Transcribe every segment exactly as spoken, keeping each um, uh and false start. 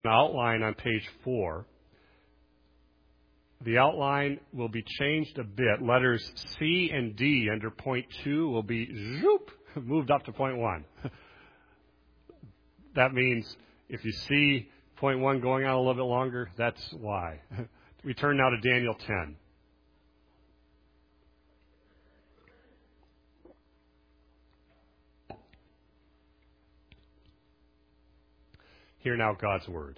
An outline on page four. The outline will be changed a bit. Letters C and D under point two will be zoop, moved up to point one. That means if you see point one going on a little bit longer, that's why. We turn now to Daniel ten. Hear now God's word.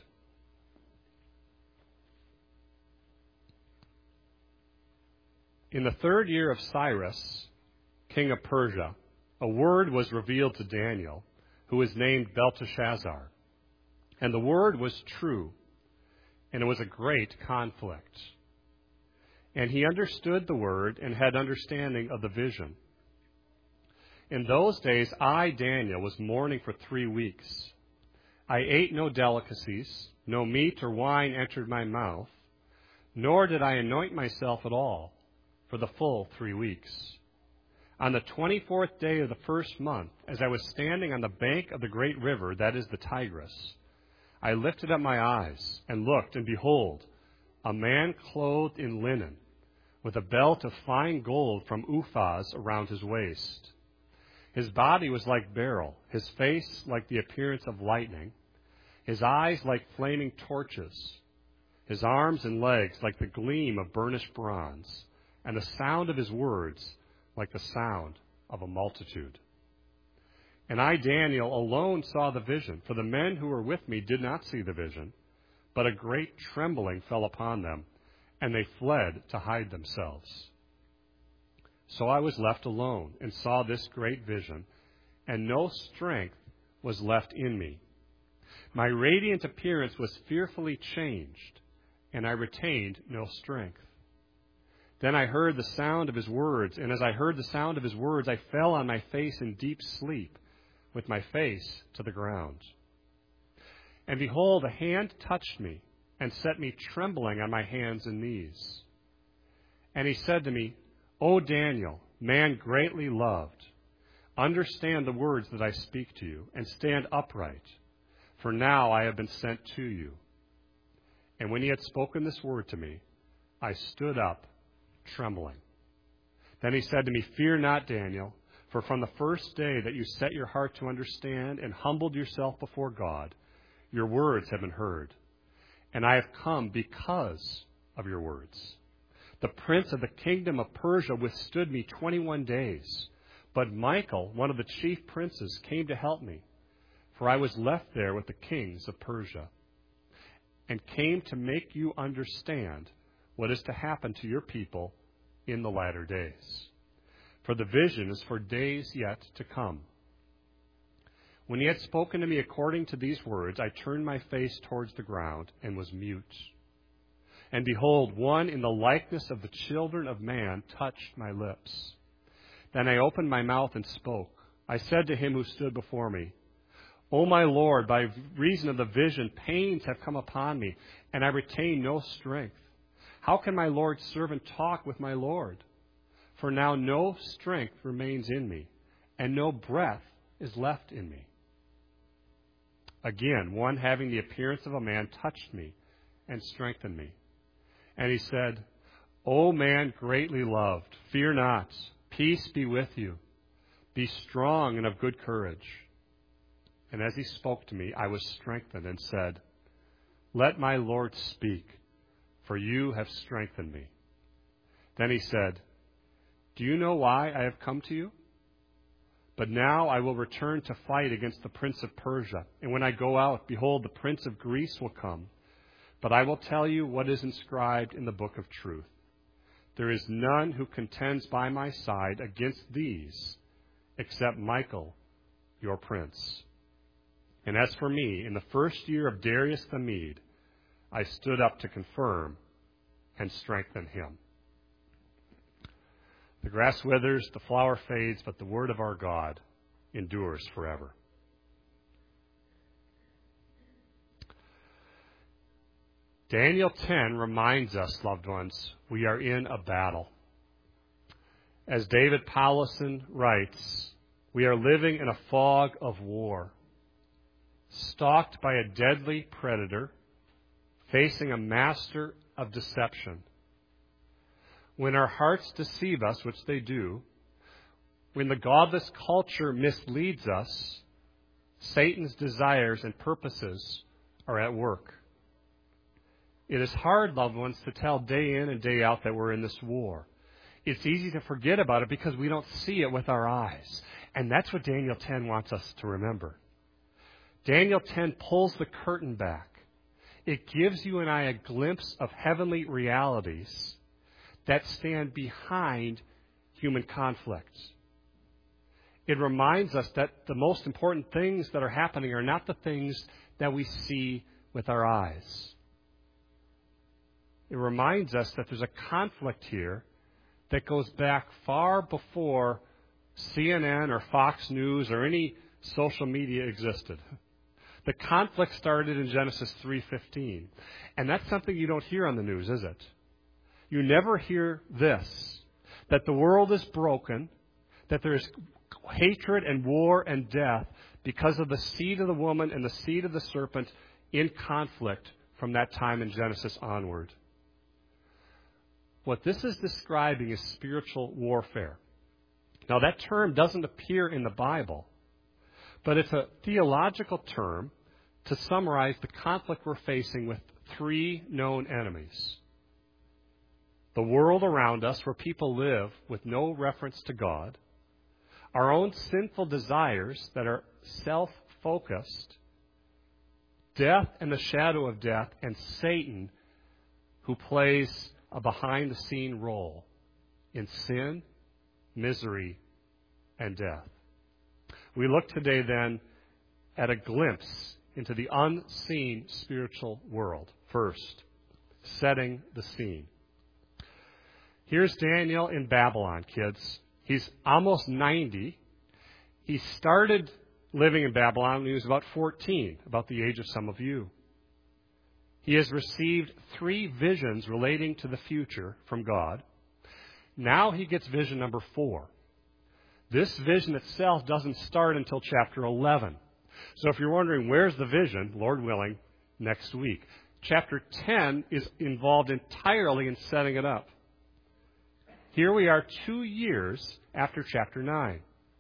In the third year of Cyrus, king of Persia, a word was revealed to Daniel, who was named Belteshazzar. And the word was true, and it was a great conflict. And he understood the word and had understanding of the vision. In those days, I, Daniel, was mourning for three weeks. I ate no delicacies, no meat or wine entered my mouth, nor did I anoint myself at all for the full three weeks. On the twenty-fourth day of the first month, as I was standing on the bank of the great river, that is the Tigris, I lifted up my eyes and looked, and behold, a man clothed in linen, with a belt of fine gold from Uphaz around his waist. His body was like beryl, his face like the appearance of lightning, his eyes like flaming torches, his arms and legs like the gleam of burnished bronze, and the sound of his words like the sound of a multitude. And I, Daniel, alone saw the vision, for the men who were with me did not see the vision, but a great trembling fell upon them, and they fled to hide themselves. So I was left alone and saw this great vision, and no strength was left in me. My radiant appearance was fearfully changed, and I retained no strength. Then I heard the sound of his words, and as I heard the sound of his words, I fell on my face in deep sleep, with my face to the ground. And behold, a hand touched me, and set me trembling on my hands and knees. And he said to me, O Daniel, man greatly loved, understand the words that I speak to you, and stand upright, for now I have been sent to you. And when he had spoken this word to me, I stood up, trembling. Then he said to me, Fear not, Daniel, for from the first day that you set your heart to understand and humbled yourself before God, your words have been heard, and I have come because of your words. The prince of the kingdom of Persia withstood me twenty-one days, but Michael, one of the chief princes, came to help me, for I was left there with the kings of Persia, and came to make you understand what is to happen to your people in the latter days. For the vision is for days yet to come. When he had spoken to me according to these words, I turned my face towards the ground and was mute. And behold, one in the likeness of the children of man touched my lips. Then I opened my mouth and spoke. I said to him who stood before me, O my Lord, by reason of the vision, pains have come upon me, and I retain no strength. How can my Lord's servant talk with my Lord? For now no strength remains in me, and no breath is left in me. Again, one having the appearance of a man touched me and strengthened me. And he said, O man greatly loved, fear not, peace be with you. Be strong and of good courage. And as he spoke to me, I was strengthened and said, Let my Lord speak, for you have strengthened me. Then he said, Do you know why I have come to you? But now I will return to fight against the prince of Persia. And when I go out, behold, the prince of Greece will come. But I will tell you what is inscribed in the book of truth. There is none who contends by my side against these, except Michael, your prince. And as for me, in the first year of Darius the Mede, I stood up to confirm and strengthen him. The grass withers, the flower fades, but the word of our God endures forever. Daniel ten reminds us, loved ones, we are in a battle. As David Powlison writes, we are living in a fog of war. stalked by a deadly predator, facing a master of deception. When our hearts deceive us, which they do, when the godless culture misleads us, Satan's desires and purposes are at work. It is hard, loved ones, to tell day in and day out that we're in this war. It's easy to forget about it because we don't see it with our eyes. And that's what Daniel ten wants us to remember. Daniel ten pulls the curtain back. It gives you and I a glimpse of heavenly realities that stand behind human conflict. It reminds us that the most important things that are happening are not the things that we see with our eyes. It reminds us that there's a conflict here that goes back far before C N N or Fox News or any social media existed. The conflict started in Genesis three fifteen. And that's something you don't hear on the news, is it? You never hear this, that the world is broken, that there is hatred and war and death because of the seed of the woman and the seed of the serpent in conflict from that time in Genesis onward. What this is describing is spiritual warfare. Now, that term doesn't appear in the Bible, but it's a theological term to summarize the conflict we're facing with three known enemies. The world around us, where people live with no reference to God, our own sinful desires that are self-focused, death and the shadow of death, and Satan, who plays a behind-the-scene role in sin, misery, and death. We look today then at a glimpse into the unseen spiritual world. First, setting the scene. Here's Daniel in Babylon, kids. He's almost ninety. He started living in Babylon when he was about fourteen, about the age of some of you. He has received three visions relating to the future from God. Now he gets vision number four. This vision itself doesn't start until chapter eleven. So if you're wondering, where's the vision, Lord willing, next week. Chapter ten is involved entirely in setting it up. Here we are two years after chapter nine.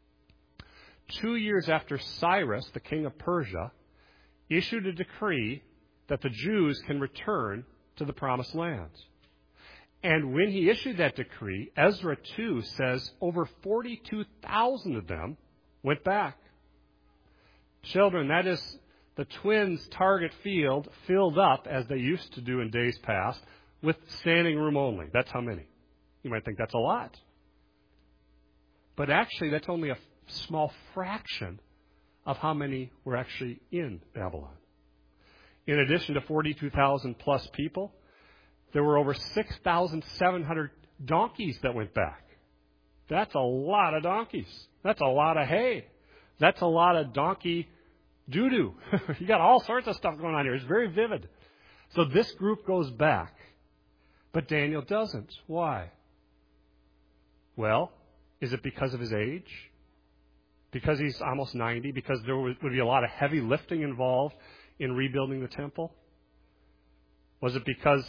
Two years after Cyrus, the king of Persia, issued a decree that the Jews can return to the promised land. And when he issued that decree, Ezra two says over forty-two thousand of them went back. Children, that is the twins' target field filled up, as they used to do in days past, with standing room only. That's how many. You might think that's a lot. But actually, that's only a small fraction of how many were actually in Babylon. In addition to forty-two thousand plus people, there were over six thousand seven hundred donkeys that went back. That's a lot of donkeys. That's a lot of hay. That's a lot of donkey doo-doo. You got all sorts of stuff going on here. It's very vivid. So this group goes back, but Daniel doesn't. Why? Well, is it because of his age? Because he's almost ninety? Because there would be a lot of heavy lifting involved in rebuilding the temple? Was it because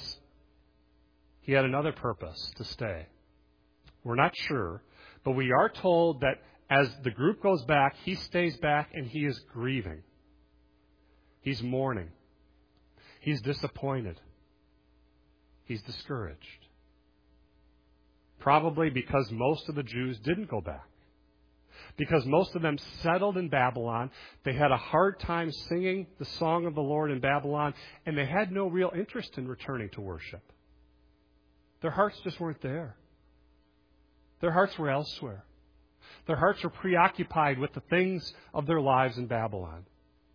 he had another purpose to stay? We're not sure, but we are told that as the group goes back, he stays back and he is grieving. He's mourning. He's disappointed. He's discouraged. Probably because most of the Jews didn't go back. Because most of them settled in Babylon. They had a hard time singing the song of the Lord in Babylon, and they had no real interest in returning to worship. Their hearts just weren't there. Their hearts were elsewhere. Their hearts were preoccupied with the things of their lives in Babylon.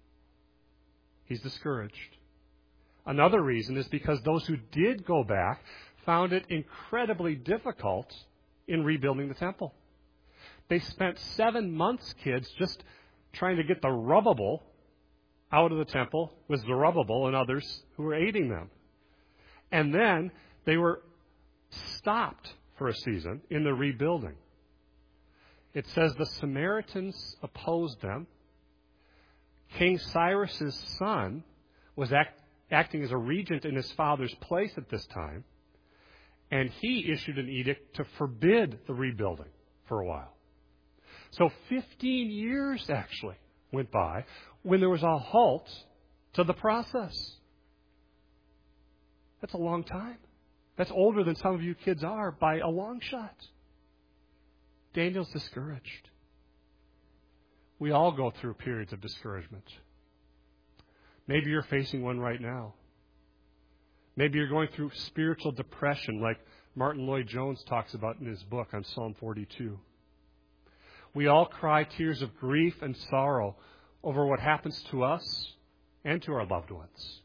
He's discouraged. Another reason is because those who did go back found it incredibly difficult in rebuilding the temple. They spent seven months, kids, just trying to get the Zerubbabel out of the temple with Zerubbabel and others who were aiding them. And then they were stopped for a season in the rebuilding. It says the Samaritans opposed them. King Cyrus's son was act, acting as a regent in his father's place at this time, and he issued an edict to forbid the rebuilding for a while. So fifteen years actually went by when there was a halt to the process. That's a long time. That's older than some of you kids are by a long shot. Daniel's discouraged. We all go through periods of discouragement. Maybe you're facing one right now. Maybe you're going through spiritual depression like Martin Lloyd-Jones talks about in his book on Psalm forty-two. We all cry tears of grief and sorrow over what happens to us and to our loved ones.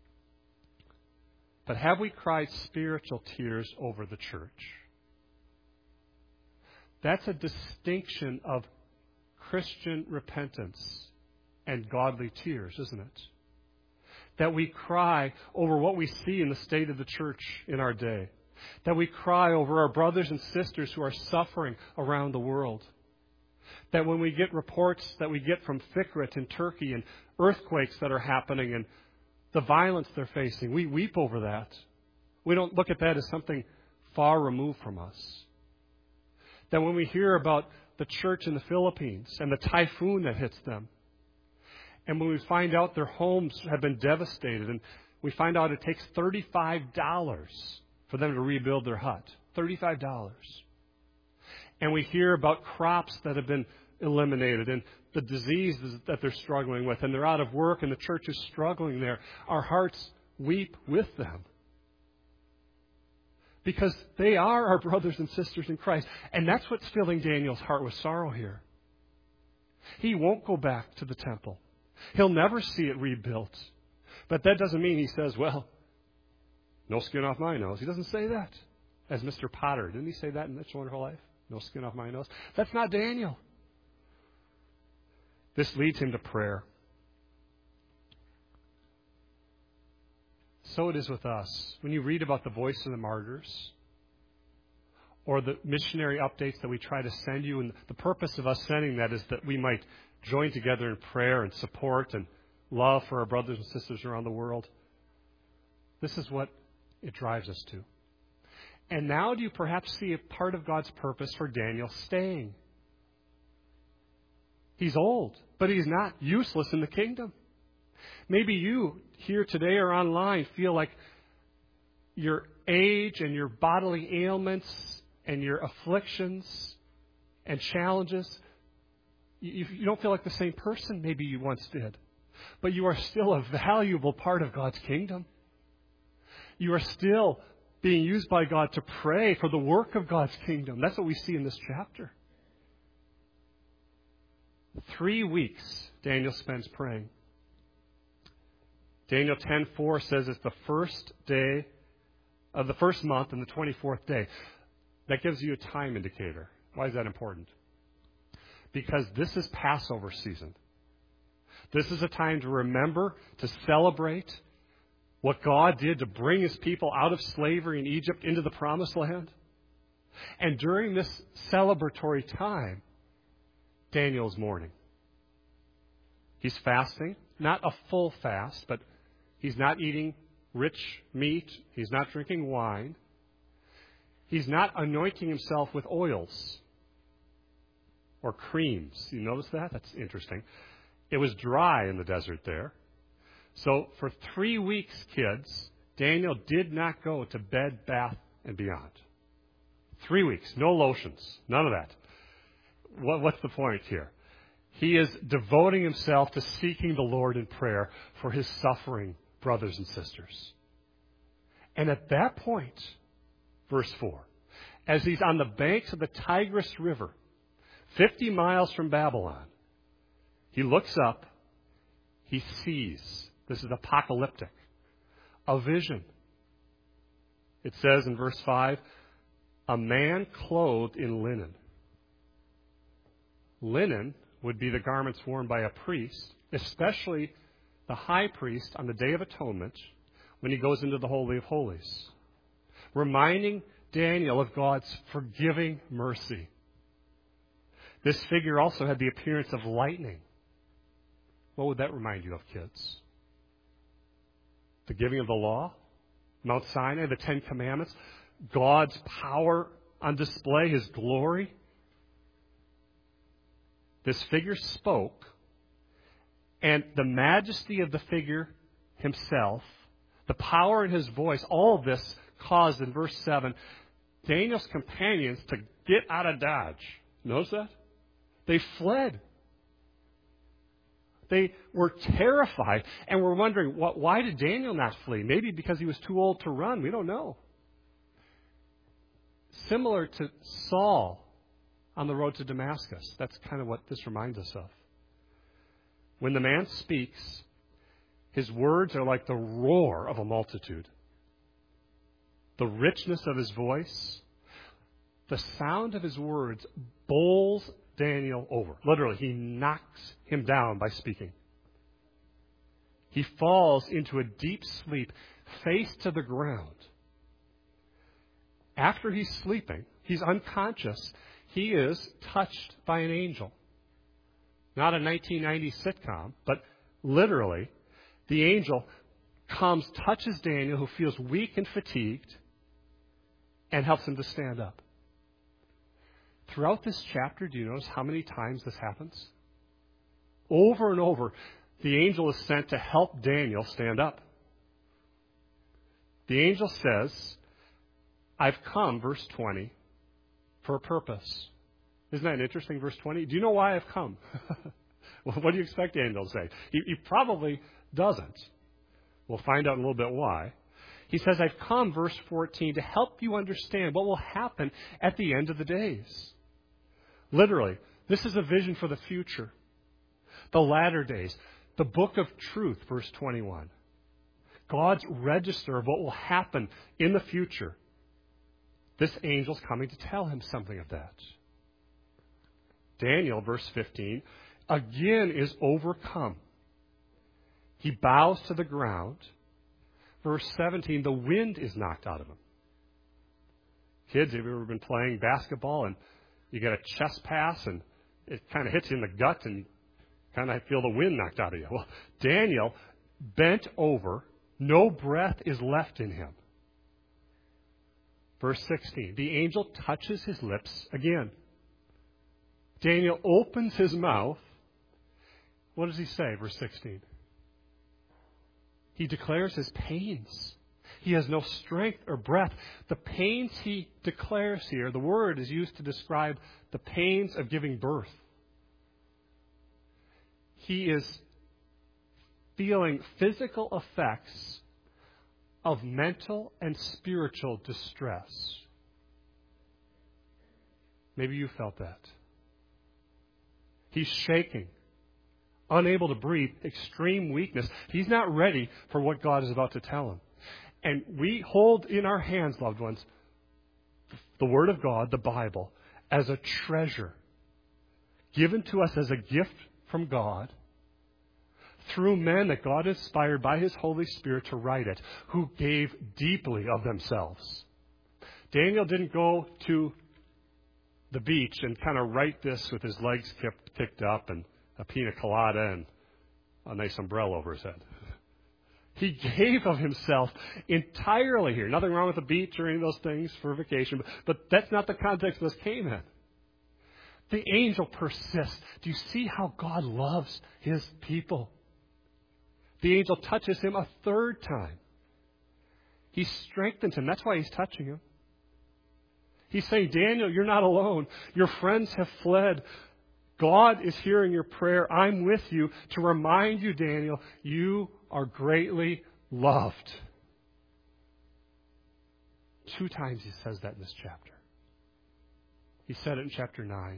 But have we cried spiritual tears over the church? That's a distinction of Christian repentance and godly tears, isn't it? That we cry over what we see in the state of the church in our day. That we cry over our brothers and sisters who are suffering around the world. That when we get reports that we get from Fikret in Turkey and earthquakes that are happening and the violence they're facing, we weep over that. We don't look at that as something far removed from us. That when we hear about the church in the Philippines and the typhoon that hits them, and when we find out their homes have been devastated, and we find out it takes thirty-five dollars for them to rebuild their hut. thirty-five dollars. And we hear about crops that have been eliminated and the diseases that they're struggling with, and they're out of work and the church is struggling there. Our hearts weep with them. Because they are our brothers and sisters in Christ. And that's what's filling Daniel's heart with sorrow here. He won't go back to the temple. He'll never see it rebuilt. But that doesn't mean he says, well, no skin off my nose. He doesn't say that. As Mister Potter. Didn't he say that in It's a Wonderful Life? No skin off my nose. That's not Daniel. This leads him to prayer. So it is with us. When you read about the Voice of the Martyrs or the missionary updates that we try to send you, and the purpose of us sending that is that we might join together in prayer and support and love for our brothers and sisters around the world. This is what it drives us to. And now do you perhaps see a part of God's purpose for Daniel staying? He's old, but he's not useless in the kingdom. Maybe you here today or online feel like your age and your bodily ailments and your afflictions and challenges, you, you don't feel like the same person maybe you once did. But you are still a valuable part of God's kingdom. You are still being used by God to pray for the work of God's kingdom. That's what we see in this chapter. Three weeks Daniel spends praying. Daniel ten four says it's the first day of the first month and the twenty-fourth day. That gives you a time indicator. Why is that important? Because this is Passover season. This is a time to remember, to celebrate what God did to bring His people out of slavery in Egypt into the Promised Land. And during this celebratory time, Daniel's mourning. He's fasting, not a full fast, but he's not eating rich meat. He's not drinking wine. He's not anointing himself with oils or creams. You notice that? That's interesting. It was dry in the desert there. So for three weeks, kids, Daniel did not go to Bed, Bath, and Beyond. Three weeks. No lotions. None of that. What, what's the point here? He is devoting himself to seeking the Lord in prayer for his suffering brothers and sisters. And at that point, verse four, as he's on the banks of the Tigris River, fifty miles from Babylon, he looks up, he sees, this is apocalyptic, a vision. It says in verse five, a man clothed in linen. Linen would be the garments worn by a priest, especially the high priest on the Day of Atonement when he goes into the Holy of Holies, reminding Daniel of God's forgiving mercy. This figure also had the appearance of lightning. What would that remind you of, kids? The giving of the law? Mount Sinai, the Ten Commandments? God's power on display, His glory? This figure spoke, and the majesty of the figure himself, the power in his voice, all of this caused, in verse seven, Daniel's companions to get out of Dodge. Notice that? They fled. They were terrified and were wondering, what, why did Daniel not flee? Maybe because he was too old to run. We don't know. Similar to Saul on the road to Damascus. That's kind of what this reminds us of. When the man speaks, his words are like the roar of a multitude. The richness of his voice, the sound of his words bowls Daniel over. Literally, he knocks him down by speaking. He falls into a deep sleep, face to the ground. After he's sleeping, he's unconscious, he is touched by an angel. Not a nineteen nineties sitcom, but literally, the angel comes, touches Daniel, who feels weak and fatigued, and helps him to stand up. Throughout this chapter, do you notice how many times this happens? Over and over, the angel is sent to help Daniel stand up. The angel says, I've come, verse twenty, for a purpose. Isn't that an interesting, verse twenty? Do you know why I've come? Well, what do you expect the angel to say? He, he probably doesn't. We'll find out in a little bit why. He says, I've come, verse fourteen, to help you understand what will happen at the end of the days. Literally, this is a vision for the future. The latter days. The book of truth, verse twenty-one. God's register of what will happen in the future. This angel's coming to tell him something of that. Daniel, verse fifteen, again is overcome. He bows to the ground. Verse seventeen, the wind is knocked out of him. Kids, have you ever been playing basketball and you get a chest pass and it kind of hits you in the gut and you kind of feel the wind knocked out of you? Well, Daniel bent over. No breath is left in him. Verse sixteen, the angel touches his lips again. Daniel opens his mouth. What does he say, verse sixteen? He declares his pains. He has no strength or breath. The pains he declares here, the word is used to describe the pains of giving birth. He is feeling physical effects of mental and spiritual distress. Maybe you felt that. He's shaking, unable to breathe, extreme weakness. He's not ready for what God is about to tell him. And we hold in our hands, loved ones, the Word of God, the Bible, as a treasure given to us as a gift from God through men that God inspired by His Holy Spirit to write it, who gave deeply of themselves. Daniel didn't go to the beach and kind of write this with his legs kicked, kicked up and a pina colada and a nice umbrella over his head. He gave of himself entirely here. Nothing wrong with the beach or any of those things for vacation, but, but that's not the context this came in. The angel persists. Do you see how God loves His people? The angel touches him a third time. He strengthens him. That's why he's touching him. He's saying, Daniel, you're not alone. Your friends have fled. God is hearing your prayer. I'm with you to remind you, Daniel, you are greatly loved. Two times he says that in this chapter. He said it in chapter nine.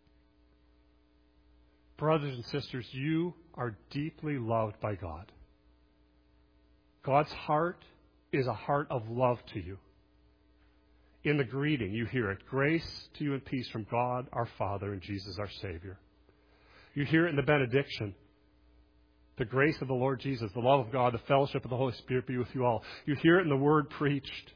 Brothers and sisters, you are deeply loved by God. God's heart is a heart of love to you. In the greeting, you hear it. Grace to you and peace from God our Father and Jesus our Savior. You hear it in the benediction. The grace of the Lord Jesus, the love of God, the fellowship of the Holy Spirit be with you all. You hear it in the word preached.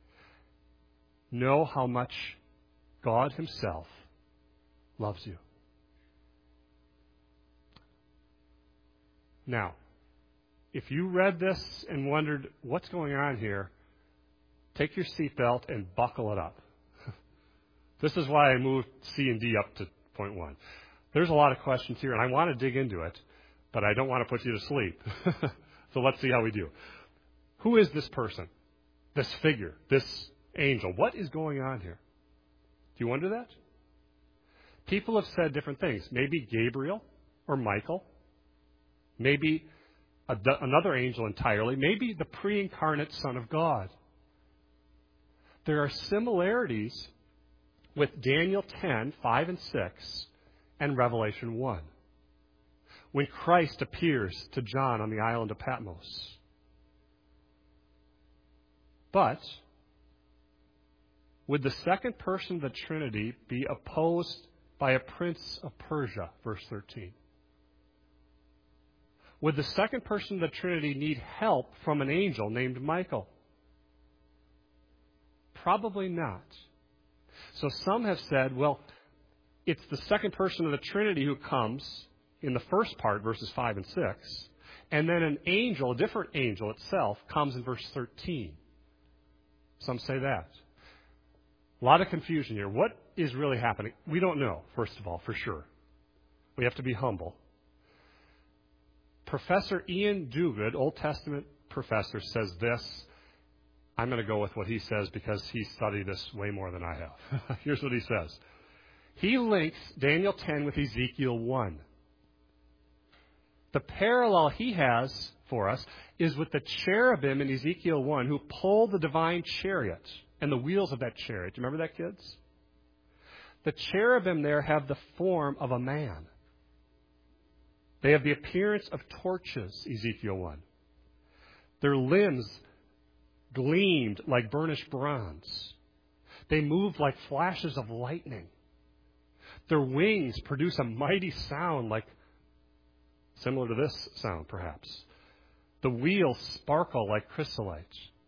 Know how much God Himself loves you. Now, if you read this and wondered what's going on here, take your seatbelt and buckle it up. This is why I moved C and D up to point one. There's a lot of questions here, and I want to dig into it, but I don't want to put you to sleep. So let's see how we do. Who is this person, this figure, this angel? What is going on here? Do you wonder that? People have said different things. Maybe Gabriel or Michael. Maybe a, another angel entirely. Maybe the pre-incarnate Son of God. There are similarities with Daniel ten, five and six, and Revelation one, when Christ appears to John on the island of Patmos. But would the second person of the Trinity be opposed by a prince of Persia, verse thirteen? Would the second person of the Trinity need help from an angel named Michael? Probably not. So some have said, well, it's the second person of the Trinity who comes in the first part, verses five and six, and then an angel, a different angel itself, comes in verse thirteen. Some say that. A lot of confusion here. What is really happening? We don't know, first of all, for sure. We have to be humble. Professor Ian Duguid, Old Testament professor, says this. I'm going to go with what he says because he studied this way more than I have. Here's what he says. He links Daniel ten with Ezekiel one. The parallel he has for us is with the cherubim in Ezekiel one who pull the divine chariot and the wheels of that chariot. Do you remember that, kids? The cherubim there have the form of a man. They have the appearance of torches, Ezekiel one. Their limbs gleamed like burnished bronze. They moved like flashes of lightning. Their wings produce a mighty sound, like similar to this sound, perhaps. The wheels sparkle like chrysolite.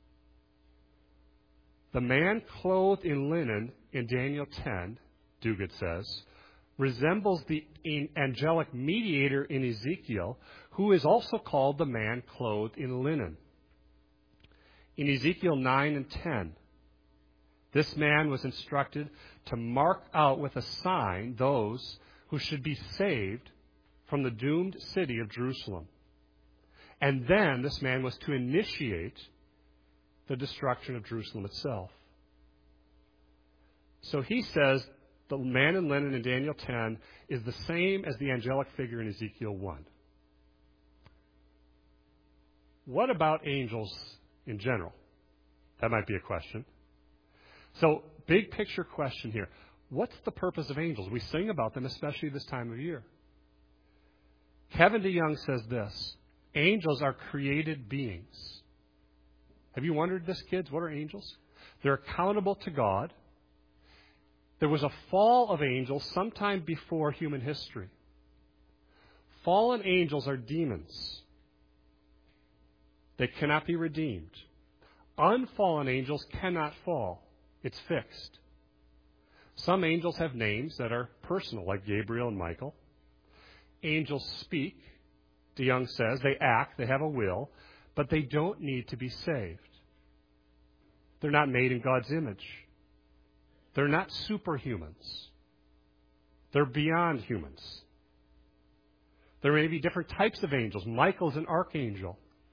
The man clothed in linen in Daniel ten, Duguid says, resembles the angelic mediator in Ezekiel, who is also called the man clothed in linen. In Ezekiel nine and ten, this man was instructed to mark out with a sign those who should be saved from the doomed city of Jerusalem. And then this man was to initiate the destruction of Jerusalem itself. So he says the man in linen in Daniel ten is the same as the angelic figure in Ezekiel one. What about angels in general? That might be a question. So, big picture question here. What's the purpose of angels? We sing about them, especially this time of year. Kevin DeYoung says this: angels are created beings. Have you wondered this, kids? What are angels? They're accountable to God. There was a fall of angels sometime before human history. Fallen angels are demons. They cannot be redeemed. Unfallen angels cannot fall. It's fixed. Some angels have names that are personal, like Gabriel and Michael. Angels speak, DeYoung says. They act, they have a will, but they don't need to be saved. They're not made in God's image. They're not superhumans. They're beyond humans. There may be different types of angels. Michael's an archangel.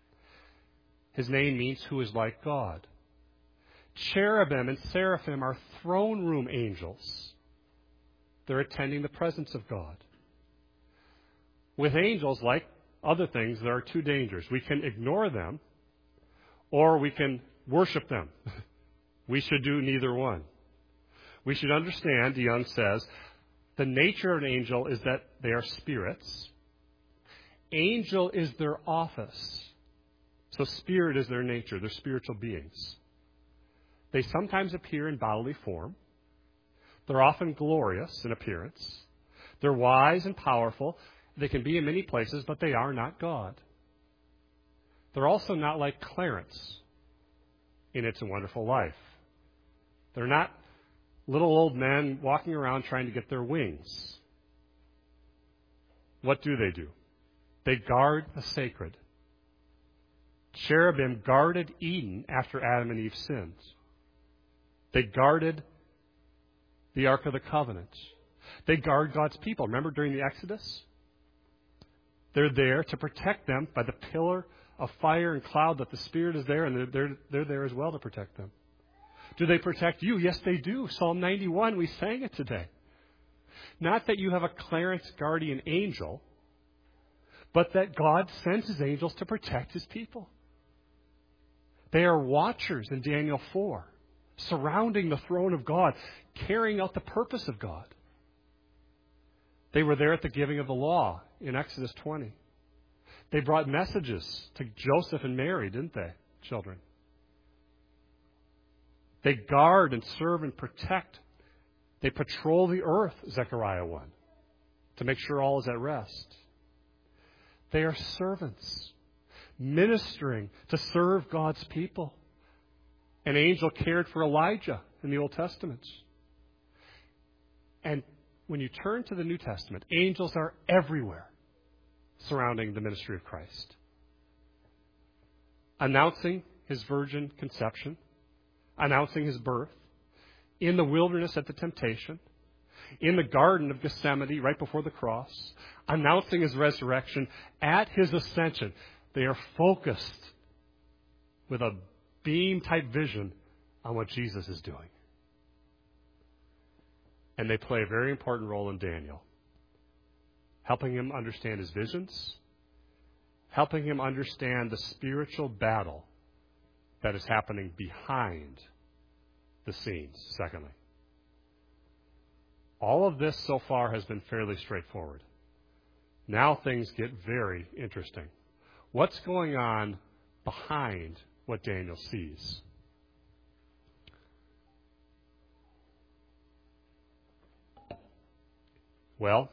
His name means who is like God. Cherubim and seraphim are throne room angels. They're attending the presence of God. With angels, like other things, there are two dangers. We can ignore them, or we can worship them. We should do neither one. We should understand, DeYoung says, the nature of an angel is that they are spirits. Angel is their office. So spirit is their nature. They're spiritual beings. They sometimes appear in bodily form. They're often glorious in appearance. They're wise and powerful. They can be in many places, but they are not God. They're also not like Clarence in It's a Wonderful Life. They're not little old men walking around trying to get their wings. What do they do? They guard the sacred. Cherubim guarded Eden after Adam and Eve sinned. They guarded the Ark of the Covenant. They guard God's people. Remember during the Exodus? They're there to protect them by the pillar of fire and cloud that the Spirit is there, and they're, they're, they're there as well to protect them. Do they protect you? Yes, they do. Psalm ninety-one, we sang it today. Not that you have a Clarence guardian angel, but that God sends His angels to protect His people. They are watchers in Daniel four, surrounding the throne of God, carrying out the purpose of God. They were there at the giving of the law in Exodus twenty. They brought messages to Joseph and Mary, didn't they, children? They guard and serve and protect. They patrol the earth, Zechariah one, to make sure all is at rest. They are servants, ministering to serve God's people. An angel cared for Elijah in the Old Testament. And when you turn to the New Testament, angels are everywhere surrounding the ministry of Christ. Announcing His virgin conception, announcing His birth, in the wilderness at the temptation, in the Garden of Gethsemane right before the cross, announcing His resurrection, at His ascension. They are focused with a beam-type vision on what Jesus is doing. And they play a very important role in Daniel, helping him understand his visions, helping him understand the spiritual battle that is happening behind the scenes, secondly. All of this so far has been fairly straightforward. Now things get very interesting. What's going on behind what Daniel sees? Well,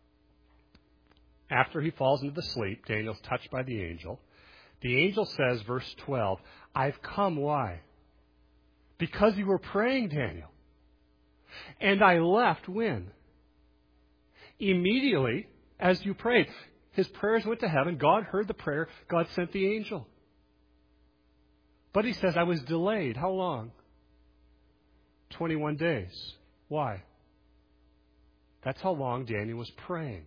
after he falls into the sleep, Daniel's touched by the angel. The angel says, verse twelve, I've come, why? Because you were praying, Daniel. And I left when? Immediately as you prayed. His prayers went to heaven. God heard the prayer. God sent the angel. But he says, I was delayed. How long? twenty-one days. Why? That's how long Daniel was praying.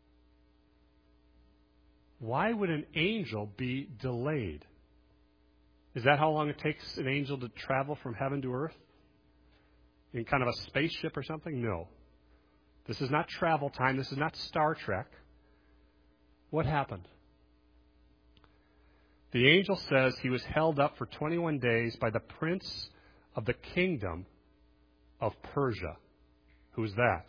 Why would an angel be delayed? Is that how long it takes an angel to travel from heaven to earth? In kind of a spaceship or something? No. This is not travel time. This is not Star Trek. What happened? The angel says he was held up for twenty-one days by the prince of the kingdom of Persia. Who's that?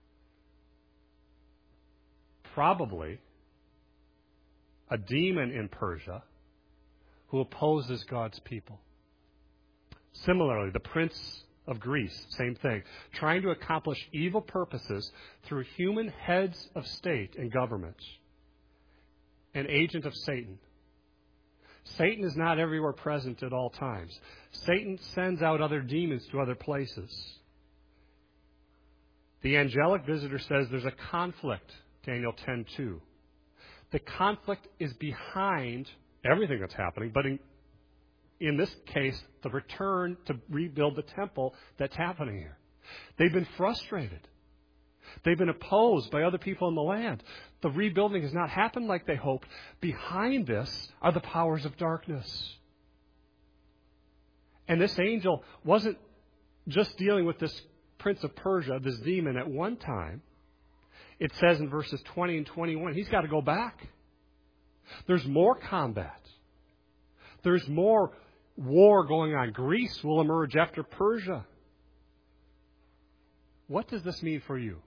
Probably a demon in Persia who opposes God's people. Similarly, the prince of Greece, same thing, trying to accomplish evil purposes through human heads of state and government. An agent of Satan. Satan is not everywhere present at all times. Satan sends out other demons to other places. The angelic visitor says there's a conflict, Daniel ten two. The conflict is behind everything that's happening, but in, in this case, the return to rebuild the temple that's happening here. They've been frustrated. They've been opposed by other people in the land. The rebuilding has not happened like they hoped. Behind this are the powers of darkness. And this angel wasn't just dealing with this prince of Persia, this demon, at one time. It says in verses twenty and twenty-one, he's got to go back. There's more combat. There's more war going on. Greece will emerge after Persia. What does this mean for you?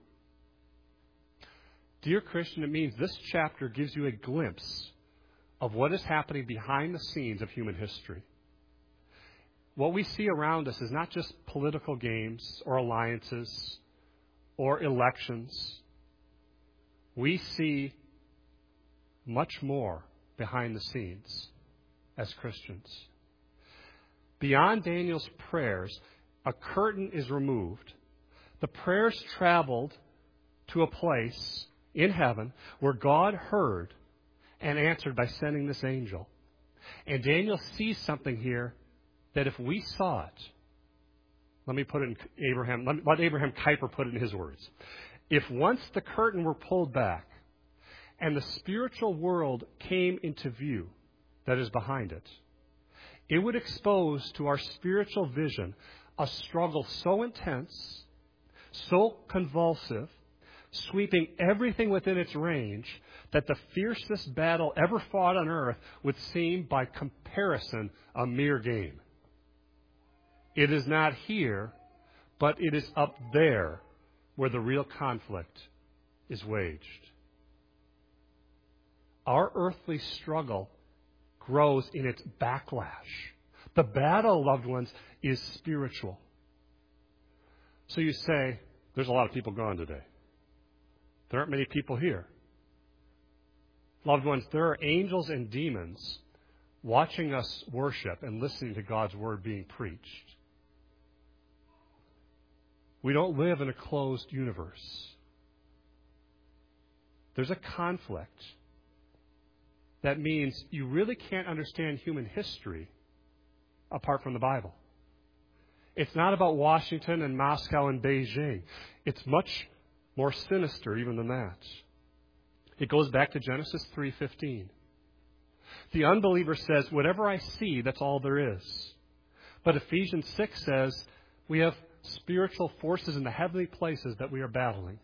Dear Christian, it means this chapter gives you a glimpse of what is happening behind the scenes of human history. What we see around us is not just political games or alliances or elections. We see much more behind the scenes as Christians. Beyond Daniel's prayers, a curtain is removed. The prayers traveled to a place in heaven where God heard and answered by sending this angel. And Daniel sees something here that if we saw it, let me put it in Abraham, let, me, let Abraham Kuyper put it in his words. If once the curtain were pulled back and the spiritual world came into view that is behind it, it would expose to our spiritual vision a struggle so intense, so convulsive, sweeping everything within its range, that the fiercest battle ever fought on earth would seem, by comparison, a mere game. It is not here, but it is up there where the real conflict is waged. Our earthly struggle grows in its backlash. The battle, loved ones, is spiritual. So you say, there's a lot of people gone today. There aren't many people here. Loved ones, there are angels and demons watching us worship and listening to God's word being preached. We don't live in a closed universe. There's a conflict. That means you really can't understand human history apart from the Bible. It's not about Washington and Moscow and Beijing. It's much more sinister even than that. It goes back to Genesis three fifteen. The unbeliever says, whatever I see, that's all there is. But Ephesians six says, we have spiritual forces in the heavenly places that we are battling.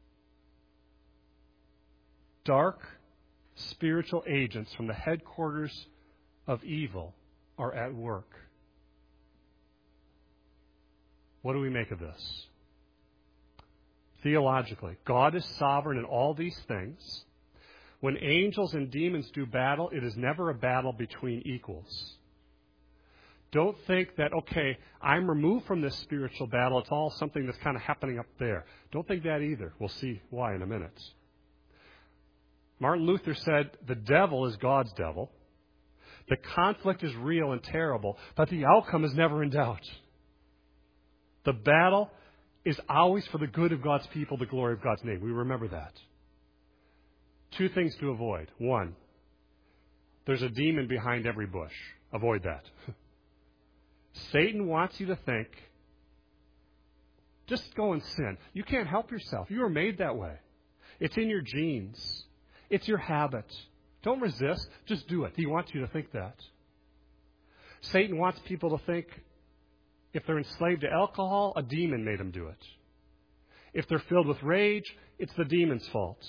Dark spiritual agents from the headquarters of evil are at work. What do we make of this? Theologically, God is sovereign in all these things. When angels and demons do battle, it is never a battle between equals. Don't think that, okay, I'm removed from this spiritual battle. It's all something that's kind of happening up there. Don't think that either. We'll see why in a minute. Martin Luther said, the devil is God's devil. The conflict is real and terrible, but the outcome is never in doubt. The battle is always for the good of God's people, the glory of God's name. We remember that. Two things to avoid. One, there's a demon behind every bush. Avoid that. Satan wants you to think, just go and sin. You can't help yourself. You were made that way. It's in your genes. It's your habit. Don't resist. Just do it. He wants you to think that. Satan wants people to think if they're enslaved to alcohol, a demon made them do it. If they're filled with rage, it's the demon's fault.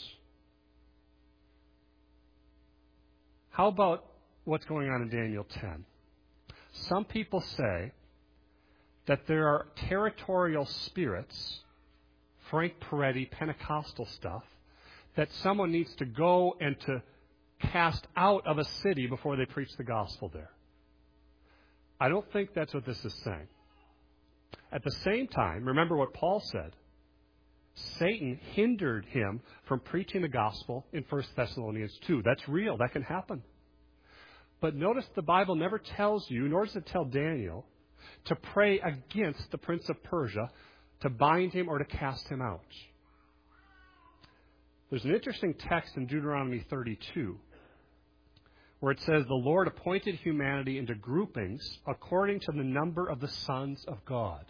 How about what's going on in Daniel ten? Some people say that there are territorial spirits, Frank Peretti, Pentecostal stuff, that someone needs to go and to cast out of a city before they preach the gospel there. I don't think that's what this is saying. At the same time, remember what Paul said. Satan hindered him from preaching the gospel in First Thessalonians two. That's real. That can happen. But notice the Bible never tells you, nor does it tell Daniel, to pray against the prince of Persia, to bind him or to cast him out. There's an interesting text in Deuteronomy thirty-two where it says, the Lord appointed humanity into groupings according to the number of the sons of God.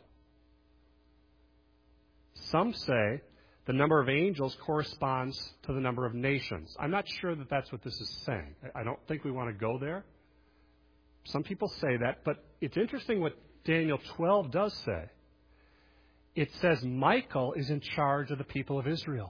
Some say the number of angels corresponds to the number of nations. I'm not sure that that's what this is saying. I don't think we want to go there. Some people say that, but it's interesting what Daniel twelve does say. It says Michael is in charge of the people of Israel.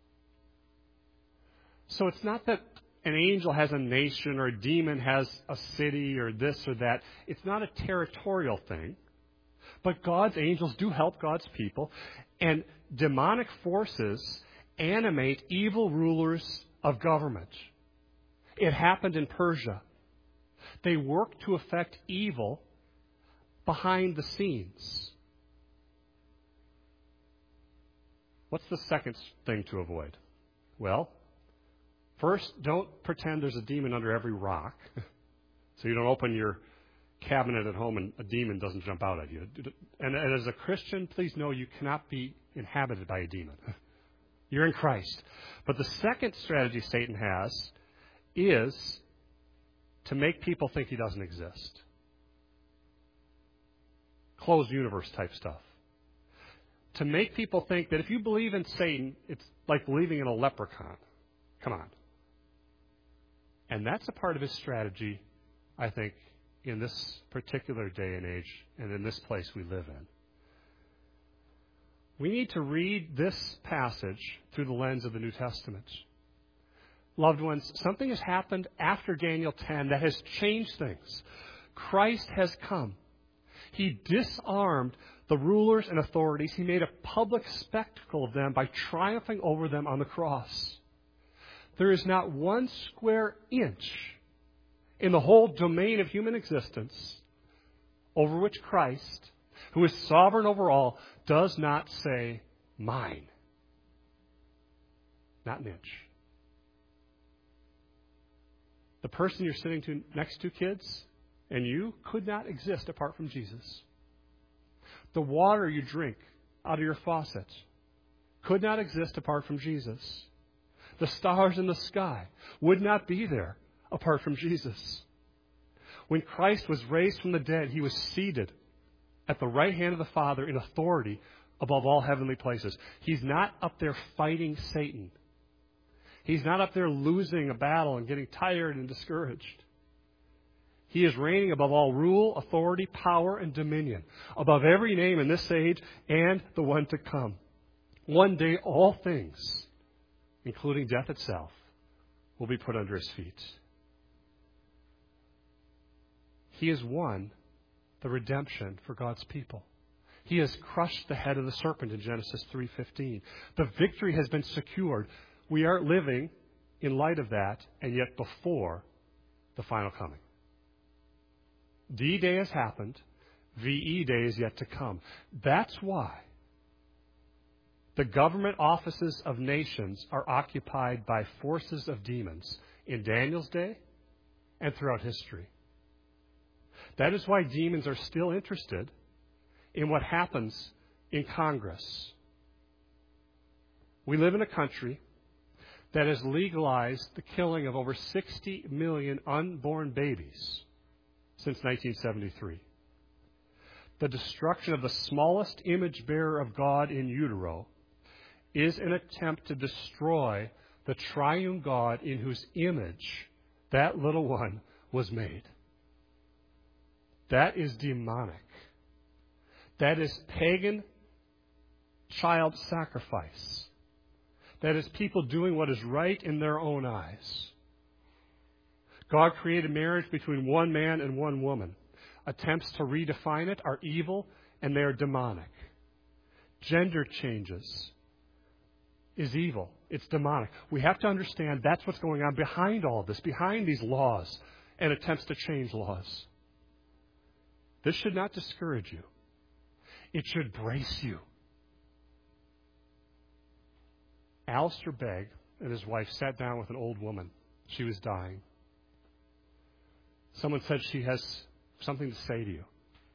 So it's not that an angel has a nation or a demon has a city or this or that. It's not a territorial thing. But God's angels do help God's people. And demonic forces animate evil rulers of government. It happened in Persia. They work to effect evil behind the scenes. What's the second thing to avoid? Well, first, don't pretend there's a demon under every rock. So you don't open your cabinet at home and a demon doesn't jump out at you. And, and as a Christian, please know you cannot be inhabited by a demon. You're in Christ. But the second strategy Satan has is to make people think he doesn't exist. Closed universe type stuff. To make people think that if you believe in Satan, it's like believing in a leprechaun. Come on. And that's a part of his strategy, I think, in this particular day and age and in this place we live in. We need to read this passage through the lens of the New Testament. Loved ones, something has happened after Daniel ten that has changed things. Christ has come. He disarmed the rulers and authorities. He made a public spectacle of them by triumphing over them on the cross. There is not one square inch in the whole domain of human existence over which Christ, who is sovereign over all, does not say, mine. Not an inch. The person you're sitting to next to, kids, and you could not exist apart from Jesus. The water you drink out of your faucet could not exist apart from Jesus. The stars in the sky would not be there apart from Jesus. When Christ was raised from the dead, he was seated at the right hand of the Father in authority above all heavenly places. He's not up there fighting Satan. He's not up there losing a battle and getting tired and discouraged. He is reigning above all rule, authority, power, and dominion, above every name in this age and the one to come. One day, all things, including death itself, will be put under his feet. He has won the redemption for God's people. He has crushed the head of the serpent in Genesis three fifteen. The victory has been secured. We are living in light of that, and yet before the final coming. D-Day has happened. V E Day is yet to come. That's why the government offices of nations are occupied by forces of demons in Daniel's day and throughout history. That is why demons are still interested in what happens in Congress. We live in a country that has legalized the killing of over sixty million unborn babies since nineteen seventy-three. The destruction of the smallest image bearer of God in utero is an attempt to destroy the triune God in whose image that little one was made. That is demonic. That is pagan child sacrifice. That is people doing what is right in their own eyes. God created marriage between one man and one woman. Attempts to redefine it are evil and they are demonic. Gender changes is evil. It's demonic. We have to understand that's what's going on behind all of this, behind these laws and attempts to change laws. This should not discourage you. It should brace you. Alistair Begg and his wife sat down with an old woman. She was dying. Someone said she has something to say to you.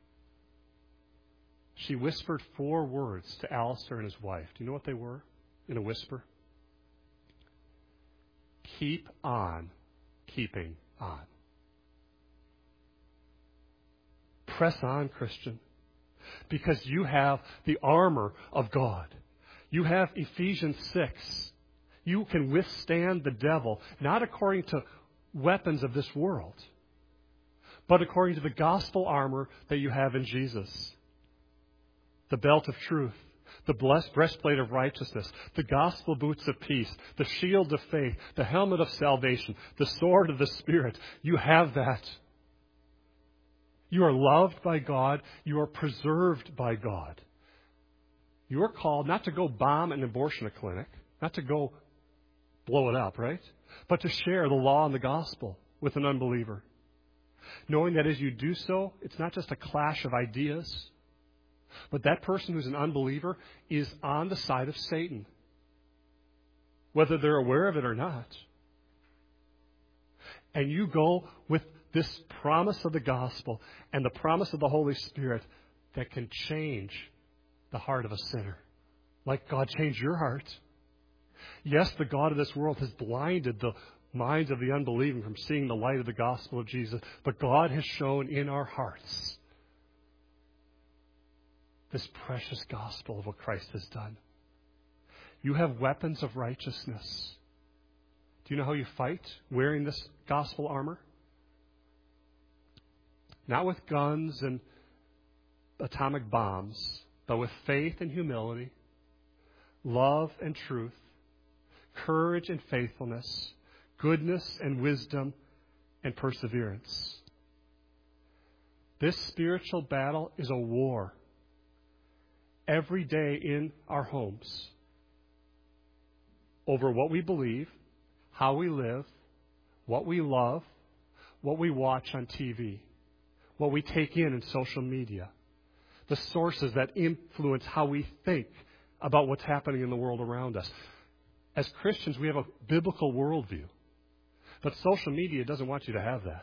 She whispered four words to Alistair and his wife. Do you know what they were in a whisper? Keep on keeping on. Press on, Christian, because you have the armor of God. You have Ephesians six. You can withstand the devil, not according to weapons of this world, but according to the gospel armor that you have in Jesus. The belt of truth, the blessed breastplate of righteousness, the gospel boots of peace, the shield of faith, the helmet of salvation, the sword of the Spirit. You have that. You are loved by God. You are preserved by God. You are called not to go bomb an abortion clinic, not to go blow it up, right? But to share the law and the gospel with an unbeliever. Knowing that as you do so, it's not just a clash of ideas, but that person who's an unbeliever is on the side of Satan, whether they're aware of it or not. And you go with this promise of the gospel and the promise of the Holy Spirit that can change the heart of a sinner, like God changed your heart. Yes, the God of this world has blinded the minds of the unbelieving from seeing the light of the gospel of Jesus. But God has shown in our hearts this precious gospel of what Christ has done. You have weapons of righteousness. Do you know how you fight wearing this gospel armor? Not with guns and atomic bombs, but with faith and humility, love and truth, courage and faithfulness, goodness and wisdom, and perseverance. This spiritual battle is a war every day in our homes over what we believe, how we live, what we love, what we watch on T V, what we take in in social media, the sources that influence how we think about what's happening in the world around us. As Christians, we have a biblical worldview, but social media doesn't want you to have that.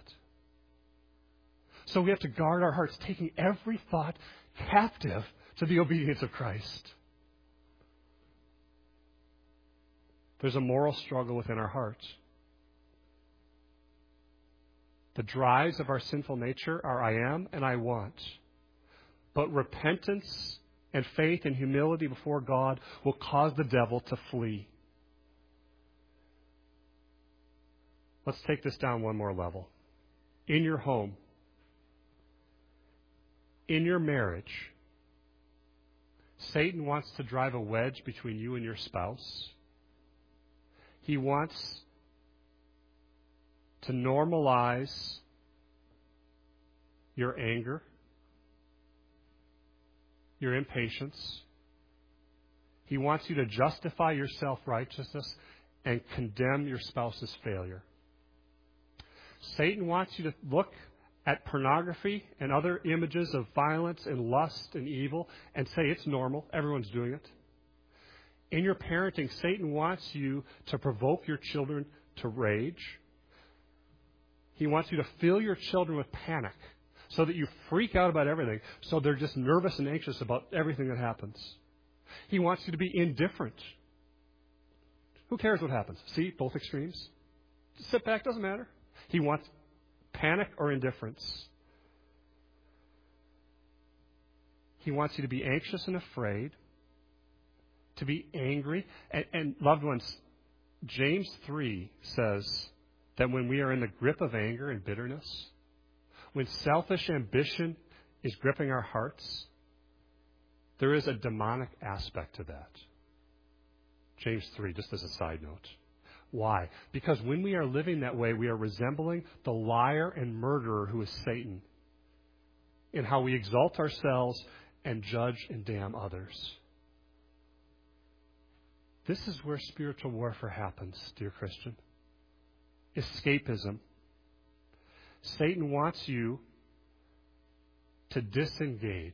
So we have to guard our hearts, taking every thought captive to the obedience of Christ. There's a moral struggle within our hearts. The drives of our sinful nature are I am and I want. But repentance and faith and humility before God will cause the devil to flee. Let's take this down one more level. In your home, in your marriage, Satan wants to drive a wedge between you and your spouse. He wants to normalize your anger, your impatience. He wants you to justify your self-righteousness and condemn your spouse's failure. Satan wants you to look at pornography and other images of violence and lust and evil and say it's normal, everyone's doing it. In your parenting, Satan wants you to provoke your children to rage. He wants you to fill your children with panic so that you freak out about everything, so they're just nervous and anxious about everything that happens. He wants you to be indifferent. Who cares what happens? See, both extremes. Just sit back, doesn't matter. He wants panic or indifference. He wants you to be anxious and afraid, to be angry. And, and loved ones, James three says that when we are in the grip of anger and bitterness, when selfish ambition is gripping our hearts, there is a demonic aspect to that. James three, just as a side note. Why? Because when we are living that way, we are resembling the liar and murderer who is Satan in how we exalt ourselves and judge and damn others. This is where spiritual warfare happens, dear Christian. Escapism. Satan wants you to disengage,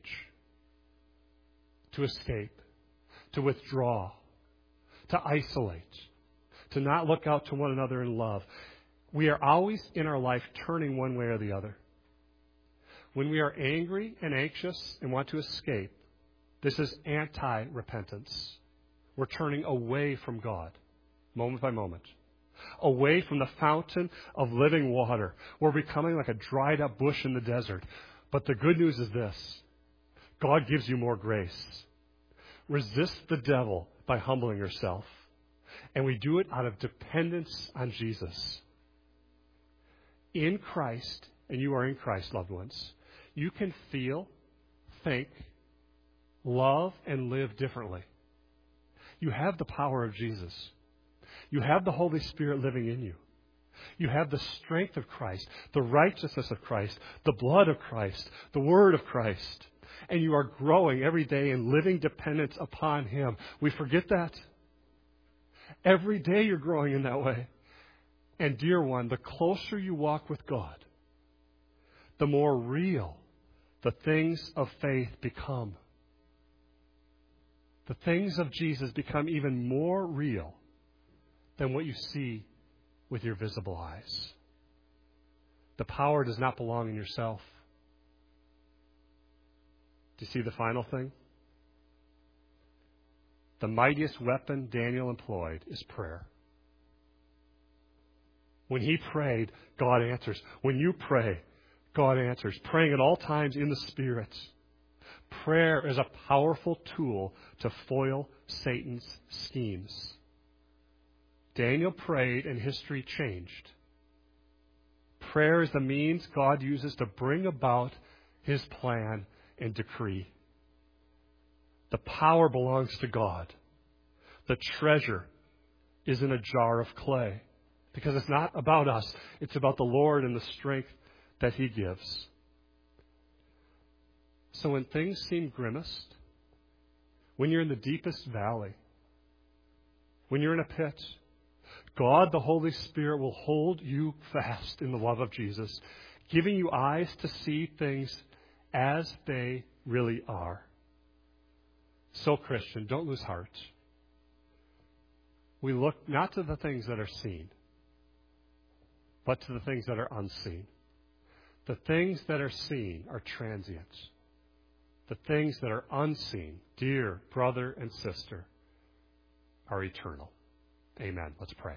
to escape, to withdraw, to isolate, to not look out to one another in love. We are always in our life turning one way or the other. When we are angry and anxious and want to escape, this is anti-repentance. We're turning away from God, moment by moment. Away from the fountain of living water. We're becoming like a dried up bush in the desert. But the good news is this. God gives you more grace. Resist the devil by humbling yourself. And we do it out of dependence on Jesus. In Christ, and you are in Christ, loved ones, you can feel, think, love, and live differently. You have the power of Jesus. You have the Holy Spirit living in you. You have the strength of Christ, the righteousness of Christ, the blood of Christ, the Word of Christ. And you are growing every day in living dependence upon Him. We forget that. Every day you're growing in that way. And dear one, the closer you walk with God, the more real the things of faith become. The things of Jesus become even more real than what you see with your visible eyes. The power does not belong in yourself. Do you see the final thing? The mightiest weapon Daniel employed is prayer. When he prayed, God answers. When you pray, God answers. Praying at all times in the Spirit. Prayer is a powerful tool to foil Satan's schemes. Daniel prayed and history changed. Prayer is the means God uses to bring about his plan and decree. The power belongs to God. The treasure is in a jar of clay. Because it's not about us. It's about the Lord and the strength that he gives. So when things seem grimmest, when you're in the deepest valley, when you're in a pit, God, the Holy Spirit, will hold you fast in the love of Jesus, giving you eyes to see things as they really are. So, Christian, don't lose heart. We look not to the things that are seen, but to the things that are unseen. The things that are seen are transient. The things that are unseen, dear brother and sister, are eternal. Amen. Let's pray.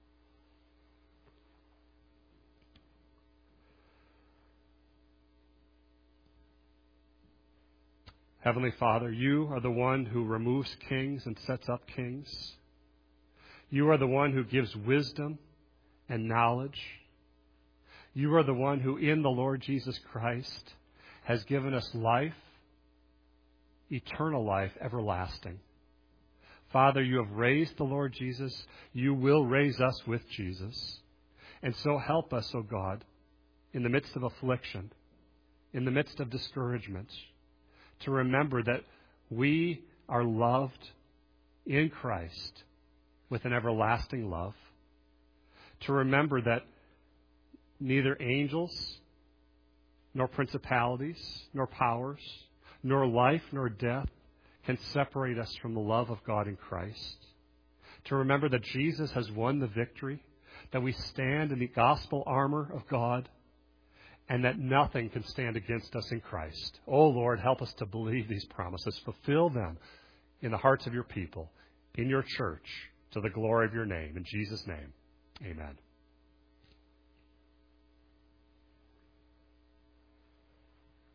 Heavenly Father, you are the one who removes kings and sets up kings. You are the one who gives wisdom and knowledge. You are the one who, in the Lord Jesus Christ, has given us life, eternal life, everlasting. Father, you have raised the Lord Jesus. You will raise us with Jesus. And so help us, O God, in the midst of affliction, in the midst of discouragement, to remember that we are loved in Christ with an everlasting love. To remember that neither angels, nor principalities, nor powers, nor life, nor death can separate us from the love of God in Christ. To remember that Jesus has won the victory, that we stand in the gospel armor of God, and that nothing can stand against us in Christ. Oh, Lord, help us to believe these promises. Fulfill them in the hearts of your people, in your church, to the glory of your name. In Jesus' name, amen.